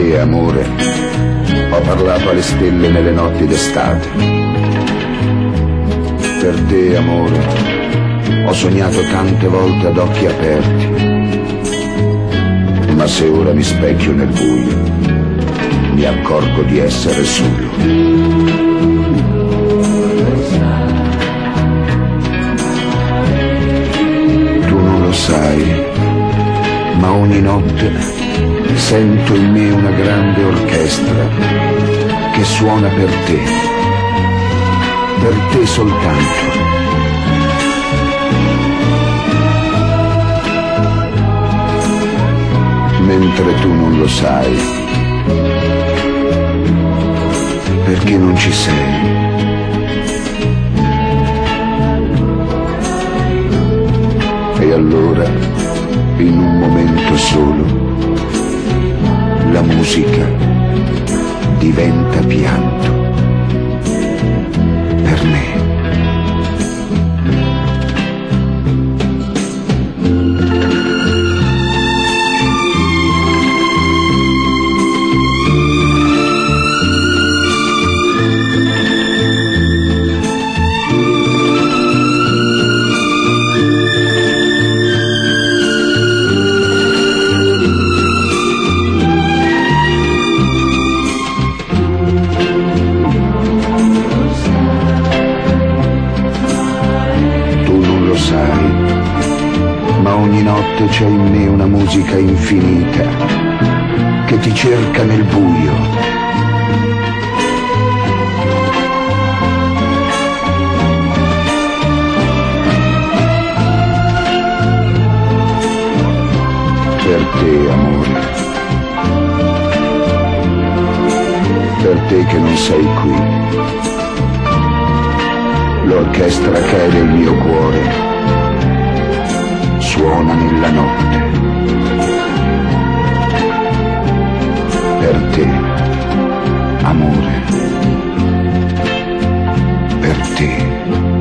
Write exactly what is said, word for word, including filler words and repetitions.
te, amore, ho parlato alle stelle nelle notti d'estate. Per te, amore, ho sognato tante volte ad occhi aperti. Ma se ora mi specchio nel buio, mi accorgo di essere solo. Tu non lo sai, ma ogni notte sento in me una grande orchestra che suona per te, per te soltanto. Mentre tu non lo sai, perché non ci sei. E allora, in un momento solo, la musica diventa pianto per me. Ma ogni notte c'è in me una musica infinita che ti cerca nel buio. Per te, amore, per te che non sei qui, l'orchestra che è del mio cuore suona nella notte. Per te, amore, per te.